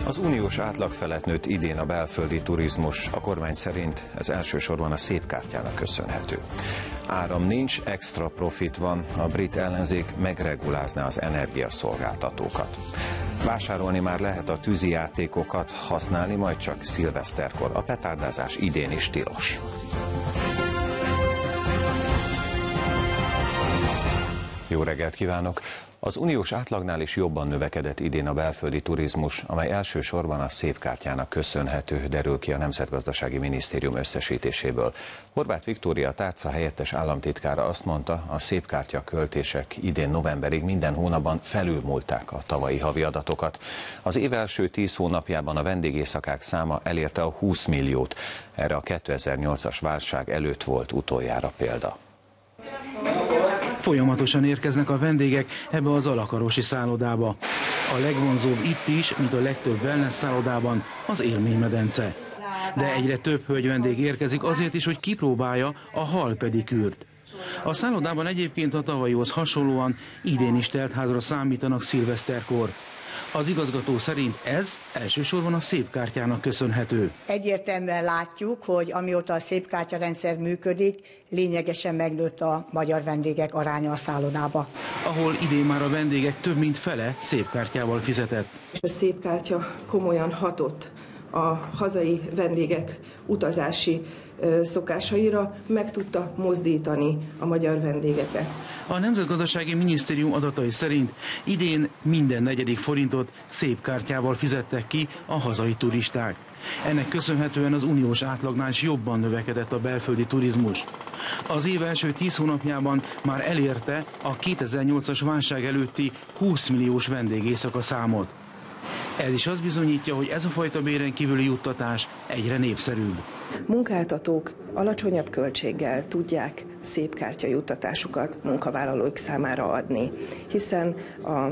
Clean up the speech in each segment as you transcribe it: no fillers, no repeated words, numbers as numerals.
Az uniós átlag felett nőtt idén a belföldi turizmus. A kormány szerint ez elsősorban a szépkártyának köszönhető. Áram nincs, extra profit van, a brit ellenzék megregulázná az energiaszolgáltatókat. Vásárolni már lehet a tűzijátékokat, használni majd csak szilveszterkor. A petárdázás idén is tilos. Jó reggelt kívánok! Az uniós átlagnál is jobban növekedett idén a belföldi turizmus, amely elsősorban a szépkártyának köszönhető, derül ki a Nemzetgazdasági Minisztérium összesítéséből. Horváth Viktória tárca helyettes államtitkára azt mondta, a szépkártya költések idén novemberig minden hónapban felülmúlták a tavalyi havi adatokat. Az év első 10 hónapjában a vendégészakák száma elérte a 20 milliót. Erre a 2008-as válság előtt volt utoljára példa. Folyamatosan érkeznek a vendégek ebbe az alakarosi szállodába. A legvonzóbb itt is, mint a legtöbb wellness szállodában, az élménymedence. De egyre több hölgyvendég érkezik azért is, hogy kipróbálja a halpedikűrt. A szállodában egyébként a tavalyihoz hasonlóan idén is teltházra számítanak szilveszterkor. Az igazgató szerint ez elsősorban a szépkártyának köszönhető. Egyértelműen látjuk, hogy amióta a szépkártyarendszer működik, lényegesen megnőtt a magyar vendégek aránya a szállodába. Ahol idén már a vendégek több mint fele szépkártyával fizetett. A szépkártya komolyan hatott a hazai vendégek utazási szokásaira, meg tudta mozdítani a magyar vendégeket. A Nemzetgazdasági Minisztérium adatai szerint idén minden negyedik forintot szépkártyával fizettek ki a hazai turisták. Ennek köszönhetően az uniós átlagnál is jobban növekedett a belföldi turizmus. Az év első 10 hónapjában már elérte a 2008-as válság előtti 20 milliós vendégészaka számot. Ez is azt bizonyítja, hogy ez a fajta béren kívüli juttatás egyre népszerűbb. Munkáltatók alacsonyabb költséggel tudják szépkártya juttatásukat munkavállalóik számára adni, hiszen a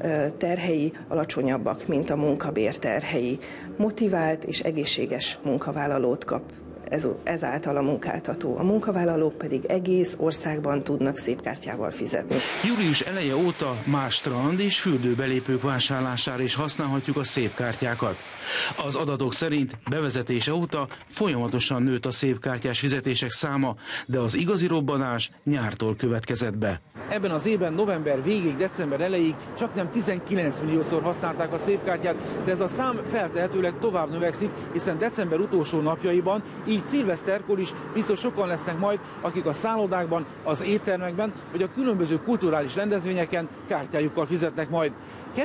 terhei alacsonyabbak, mint a munkabér terhei. Motivált és egészséges munkavállalót kap ezáltal a munkáltató. A munkavállalók pedig egész országban tudnak szépkártyával fizetni. Július eleje óta más strand és fürdőbelépők vásárlására is használhatjuk a szépkártyákat. Az adatok szerint bevezetése óta folyamatosan nőtt a szépkártyás fizetések száma, de az igazi robbanás nyártól következett be. Ebben az évben november végig, december elejéig csaknem 19 milliószor használták a szépkártyát, de ez a szám feltehetőleg tovább növekszik, hiszen december utolsó napjaiban, így szilveszterkor is biztos sokan lesznek majd, akik a szállodákban, az éttermekben vagy a különböző kulturális rendezvényeken kártyájukkal fizetnek majd.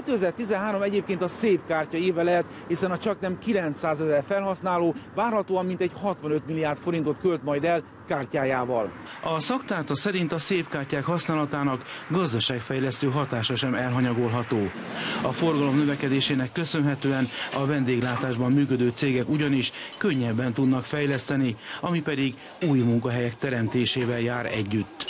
2013 egyébként a szépkártya éve lehet, hiszen a csaknem 900 000 felhasználó várhatóan mintegy 65 milliárd forintot költ majd el kártyájával. A szaktárca szerint a szépkártyák használatának gazdaságfejlesztő hatása sem elhanyagolható. A forgalom növekedésének köszönhetően a vendéglátásban működő cégek ugyanis könnyebben tudnak fejleszteni, ami pedig új munkahelyek teremtésével jár együtt.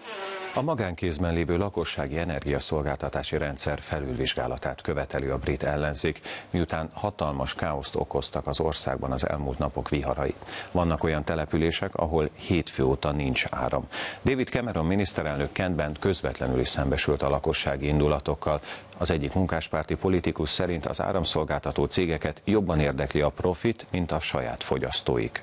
A magánkézben lévő lakossági energiaszolgáltatási rendszer felülvizsgálatát követeli a brit ellenzék, miután hatalmas káoszt okoztak az országban az elmúlt napok viharai. Vannak olyan települések, ahol hétfő óta nincs áram. David Cameron miniszterelnök Kentben közvetlenül is szembesült a lakossági indulatokkal. Az egyik munkáspárti politikus szerint az áramszolgáltató cégeket jobban érdekli a profit, mint a saját fogyasztóik.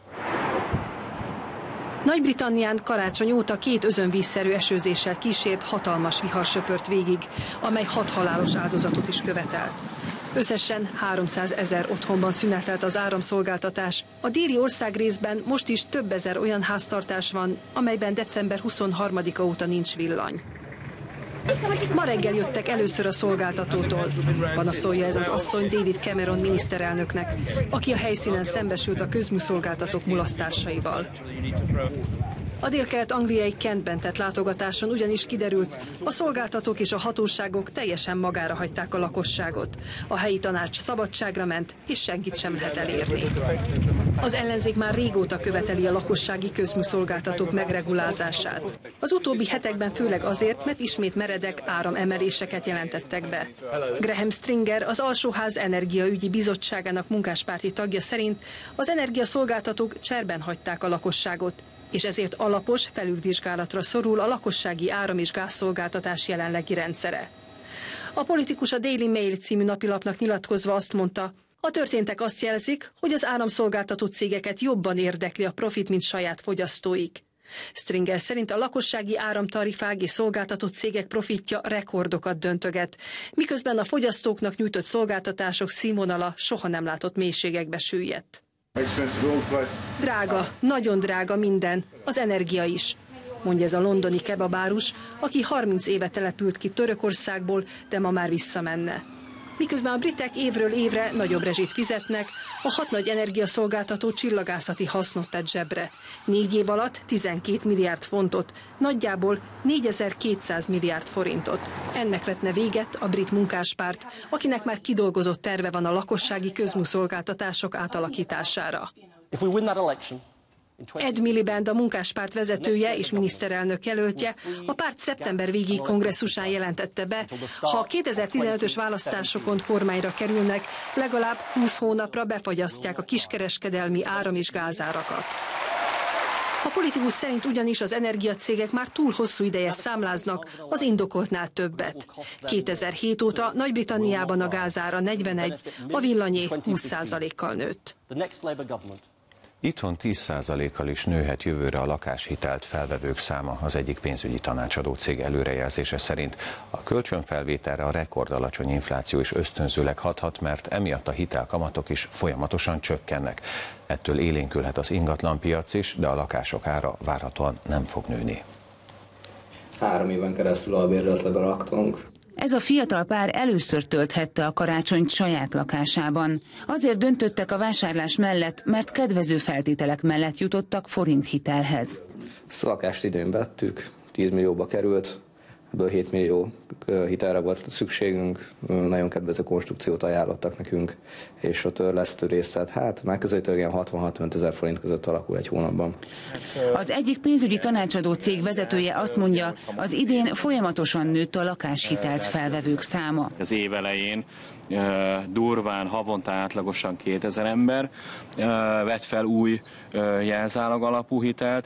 Nagy-Britannián karácsony óta 2 özönvízszerű esőzéssel kísért hatalmas vihar söpört végig, amely 6 halálos áldozatot is követelt. Összesen 300 000 otthonban szünetelt az áramszolgáltatás. A déli országrészben most is több ezer olyan háztartás van, amelyben december 23-a óta nincs villany. Ma reggel jöttek először a szolgáltatótól. Panaszolja ez az asszony David Cameron miniszterelnöknek, aki a helyszínen szembesült a közműszolgáltatók mulasztásaival. A délkelet-angliai Kentben tett látogatáson ugyanis kiderült, a szolgáltatók és a hatóságok teljesen magára hagyták a lakosságot. A helyi tanács szabadságra ment, és senkit sem lehet elérni. Az ellenzék már régóta követeli a lakossági közműszolgáltatók megregulázását. Az utóbbi hetekben főleg azért, mert ismét meredek áramemeléseket jelentettek be. Graham Stringer, az Alsóház Energiaügyi Bizottságának munkáspárti tagja szerint az energiaszolgáltatók cserben hagyták a lakosságot, és ezért alapos felülvizsgálatra szorul a lakossági áram- és gázszolgáltatás jelenlegi rendszere. A politikus a Daily Mail című napilapnak nyilatkozva azt mondta, a történtek azt jelzik, hogy az áramszolgáltató cégeket jobban érdekli a profit, mint saját fogyasztóik. Stringer szerint a lakossági áramtarifák és szolgáltató cégek profitja rekordokat döntöget, miközben a fogyasztóknak nyújtott szolgáltatások színvonala soha nem látott mélységekbe süllyedt. Drága, nagyon drága minden, az energia is, mondja ez a londoni kebabárus, aki 30 éve települt ki Törökországból, de ma már visszamenne. Miközben a britek évről évre nagyobb rezsit fizetnek, a 6 nagy energiaszolgáltató csillagászati hasznot tett zsebre. 4 év alatt 12 milliárd fontot, nagyjából 4200 milliárd forintot. Ennek vetne véget a brit munkáspárt, akinek már kidolgozott terve van a lakossági közműszolgáltatások átalakítására. Ed Miliband, a munkáspárt vezetője és miniszterelnök jelöltje, a párt szeptember végi kongresszusán jelentette be, ha a 2015-ös választásokon kormányra kerülnek, legalább 20 hónapra befagyasztják a kiskereskedelmi áram- és gázárakat. A politikus szerint ugyanis az energiacégek már túl hosszú ideje számláznak az indokoltnál többet. 2007 óta Nagy-Britanniában a gázára 41, a villanyé 20%-kal nőtt. Itthon 10%-kal is nőhet jövőre a lakáshitelt felvevők száma, az egyik pénzügyi tanácsadó cég előrejelzése szerint. A kölcsönfelvételre a rekordalacsony infláció is ösztönzőleg hathat, mert emiatt a hitelkamatok is folyamatosan csökkennek. Ettől élénkülhet az ingatlanpiac is, de a lakások ára várhatóan nem fog nőni. 3 éven keresztül albérletbe laktunk. Ez a fiatal pár először tölthette a karácsonyt saját lakásában. Azért döntöttek a vásárlás mellett, mert kedvező feltételek mellett jutottak forinthitelhez. Ezt a lakást idén vettük, 10 millióba került, ebből 7 millió hitelre volt szükségünk, nagyon kedvező konstrukciót ajánlottak nekünk, és a törlesztő részlet, megközelítően ilyen 60-65 ezer forint között alakul egy hónapban. Az egyik pénzügyi tanácsadó cég vezetője azt mondja, az idén folyamatosan nőtt a lakáshitelt felvevők száma. Az év elején durván havonta átlagosan 2000 ember vett fel új jelzálag alapú hitelt,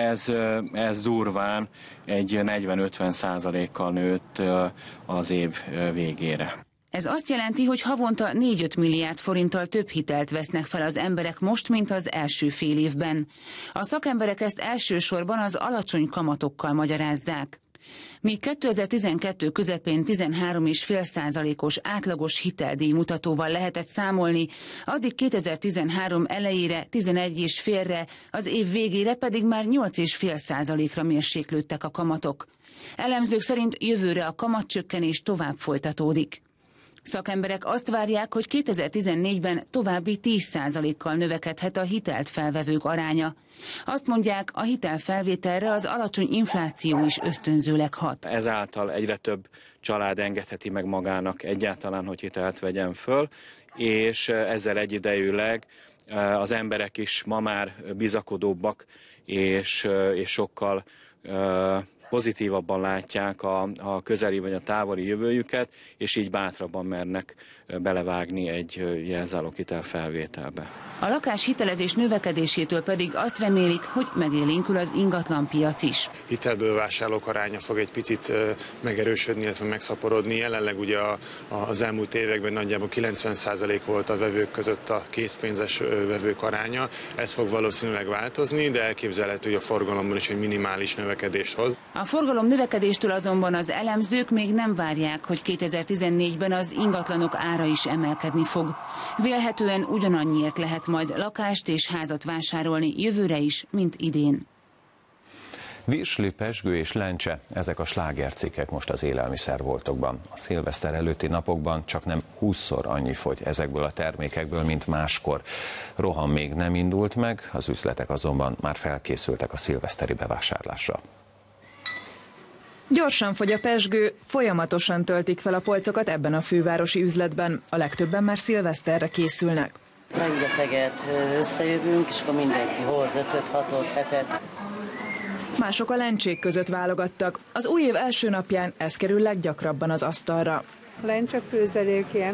ez durván egy 40-50%-kal nőtt az év végére. Ez azt jelenti, hogy havonta 4-5 milliárd forinttal több hitelt vesznek fel az emberek most, mint az első fél évben. A szakemberek ezt elsősorban az alacsony kamatokkal magyarázzák. Míg 2012 közepén 13,5%-os átlagos hiteldíj mutatóval lehetett számolni, addig 2013 elejére 11,5-re, az év végére pedig már 8,5%-ra mérséklődtek a kamatok. Elemzők szerint jövőre a kamatcsökkenés tovább folytatódik. Szakemberek azt várják, hogy 2014-ben további 10%-kal növekedhet a hitelt felvevők aránya. Azt mondják, a hitelfelvételre az alacsony infláció is ösztönzőleg hat. Ezáltal egyre több család engedheti meg magának egyáltalán, hogy hitelt vegyen föl, és ezzel egyidejűleg az emberek is ma már bizakodóbbak, és sokkal pozitívabban látják a közeli vagy a távoli jövőjüket, és így bátrabban mernek belevágni egy jelzáloghitel felvételbe. A lakáshitelezés növekedésétől pedig azt remélik, hogy megélénkül az ingatlanpiac is. Hitelből vásárlók aránya fog egy picit megerősödni, illetve megszaporodni. Jelenleg ugye az elmúlt években nagyjából 90% volt a vevők között a készpénzes vevők aránya. Ez fog valószínűleg változni, de elképzelhető, hogy a forgalomban is egy minimális növekedést hoz. A forgalom növekedéstől azonban az elemzők még nem várják, hogy 2014-ben az ingatlanok ára is emelkedni fog. Vélhetően ugyanannyiért lehet majd lakást és házat vásárolni jövőre is, mint idén. Virsli, pezsgő és lencse, ezek a slágercikkek most az élelmiszerboltokban. A szilveszter előtti napokban csaknem 20-szor annyi fogy ezekből a termékekből, mint máskor. Roham még nem indult meg, az üzletek azonban már felkészültek a szilveszteri bevásárlásra. Gyorsan fogy a pezsgő, folyamatosan töltik fel a polcokat ebben a fővárosi üzletben. A legtöbben már szilveszterre készülnek. Rengeteget összejövünk, és akkor mindenki hoz 5-6-ot, 7-et. Mások a lencsék között válogattak. Az új év első napján ez kerül leggyakrabban az asztalra. Lencsefőzelék ilyen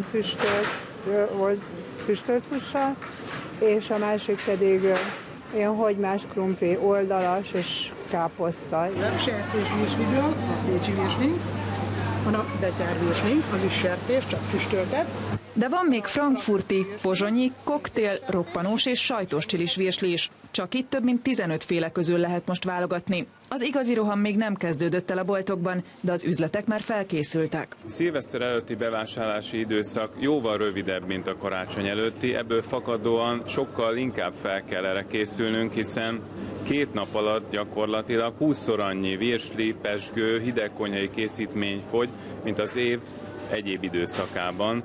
füstölt hússal, és a másik pedig ilyen hagymás krumpli, oldalas és káposzta. Sertés virsliről, a pécsi virsli, Van a betyárvirsli, az is sertés, csak füstöltet. De van még frankfurti, pozsonyi, koktél, roppanós és sajtos csilis virsli is. Csak itt több mint 15 féle közül lehet most válogatni. Az igazi roham még nem kezdődött el a boltokban, de az üzletek már felkészültek. A szilveszter előtti bevásárlási időszak jóval rövidebb, mint a karácsony előtti, ebből fakadóan sokkal inkább fel kell erre készülnünk, hiszen 2 nap alatt gyakorlatilag 20-szor annyi virsli, pezsgő, hidegkonyhai készítmény fogy, mint az év egyéb időszakában.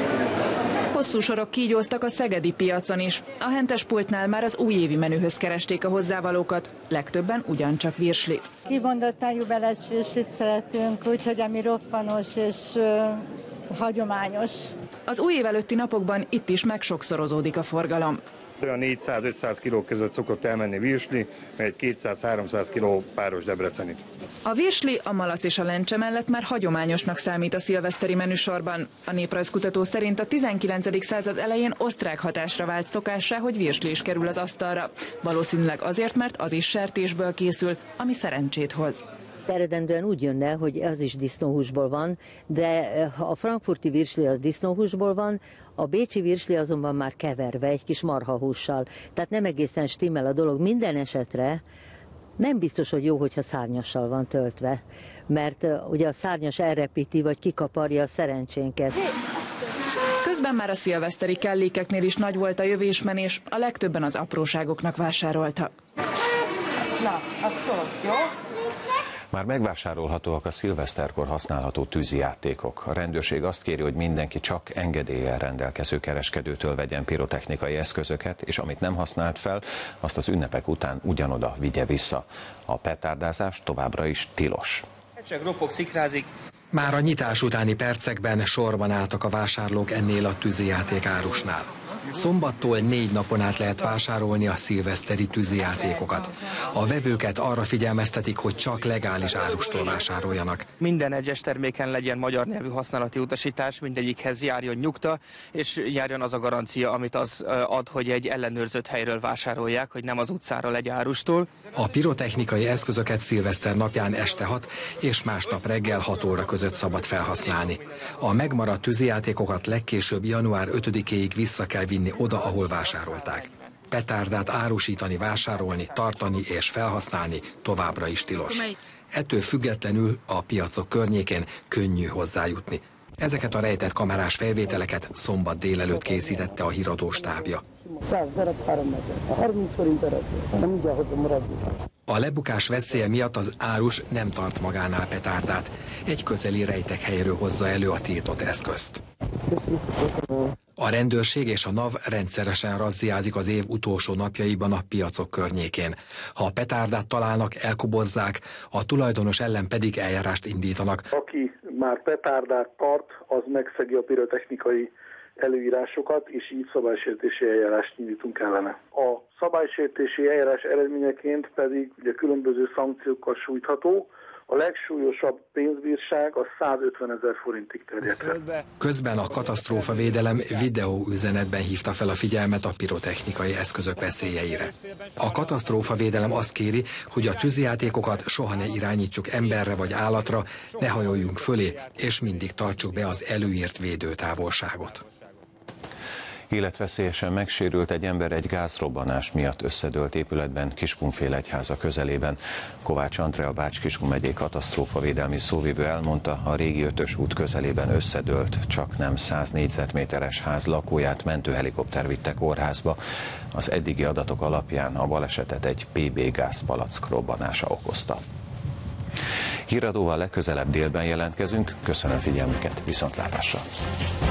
Hosszú sorok kígyóztak a szegedi piacon is. A hentespultnál már az újévi menühöz keresték a hozzávalókat, legtöbben ugyancsak virsli. Kimondottan jubeles virslit szeretünk, úgyhogy ami roppanos és hagyományos. Az új év előtti napokban itt is megsokszorozódik a forgalom. Olyan 400-500 kiló között szokott elmenni virsli, egy 200-300 kiló páros debrecenit. A virsli, a malac és a lencse mellett már hagyományosnak számít a szilveszteri menüsorban. A néprajzkutató szerint a 19. század elején osztrák hatásra vált szokássá, hogy virsli is kerül az asztalra. Valószínűleg azért, mert az is sertésből készül, ami szerencsét hoz. Eredendően úgy jönne, hogy az is disznóhúsból van, de a frankfurti virsli az disznóhúsból van, a bécsi virsli azonban már keverve egy kis marhahússal. Tehát nem egészen stimmel a dolog. Minden esetre nem biztos, hogy jó, hogyha szárnyassal van töltve, mert ugye a szárnyas elrepíti vagy kikaparja a szerencsénket. Közben már a szilveszteri kellékeknél is nagy volt a jövésmenés, a legtöbben az apróságoknak vásároltak. Na, az szól, jó? Már megvásárolhatóak a szilveszterkor használható tűzijátékok. A rendőrség azt kéri, hogy mindenki csak engedéllyel rendelkező kereskedőtől vegyen pirotechnikai eszközöket, és amit nem használt fel, azt az ünnepek után ugyanoda vigye vissza. A petárdázás továbbra is tilos. Csak ropog, szikrázik. Már a nyitás utáni percekben sorban álltak a vásárlók ennél a tűzijáték árusnál. Szombattól 4 napon át lehet vásárolni a szilveszteri tűzijátékokat. A vevőket arra figyelmeztetik, hogy csak legális árustól vásároljanak. Minden egyes terméken legyen magyar nyelvű használati utasítás, mindegyikhez járjon nyugta, és járjon az a garancia, amit az ad, hogy egy ellenőrzött helyről vásárolják, hogy nem az utcára legyen árustól. A pirotechnikai eszközöket szilveszter napján este 6 és másnap reggel 6 óra között szabad felhasználni. A megmaradt tűzijátékokat legkésőbb január 5-éig vissza kell vinni oda, ahol vásárolták. Petárdát árusítani, vásárolni, tartani és felhasználni továbbra is tilos. Ettől függetlenül a piacok környékén könnyű hozzájutni. Ezeket a rejtett kamerás felvételeket szombat délelőtt készítette a híradó stábja. A lebukás veszélye miatt az árus nem tart magánál petárdát. Egy közeli rejtek helyről hozza elő a tiltott eszközt. A rendőrség és a NAV rendszeresen razziázik az év utolsó napjaiban a piacok környékén. Ha a petárdát találnak, elkobozzák, a tulajdonos ellen pedig eljárást indítanak. Aki már petárdát tart, az megszegi a pirotechnikai előírásokat, és így szabálysértési eljárást indítunk ellene. A szabálysértési eljárás eredményeként pedig ugye különböző szankciókkal sújtható. A legsúlyosabb pénzbírság a 150 000 forintig terjedhet. Közben a katasztrófavédelem videóüzenetben hívta fel a figyelmet a pirotechnikai eszközök veszélyeire. A katasztrófavédelem azt kéri, hogy a tűzijátékokat soha ne irányítsuk emberre vagy állatra, ne hajoljunk fölé, és mindig tartsuk be az előírt védőtávolságot. Életveszélyesen megsérült egy ember egy gázrobbanás miatt összedőlt épületben Kiskunfélegyháza közelében. Kovács Andrea Bács-Kiskun megyei katasztrófavédelmi szóvivő elmondta, a régi 5-ös út közelében összedőlt, csaknem 100 négyzetméteres ház lakóját mentőhelikopter vitte kórházba. Az eddigi adatok alapján a balesetet egy PB gázpalack robbanása okozta. Híradóval legközelebb délben jelentkezünk. Köszönöm figyelmüket, viszontlátásra!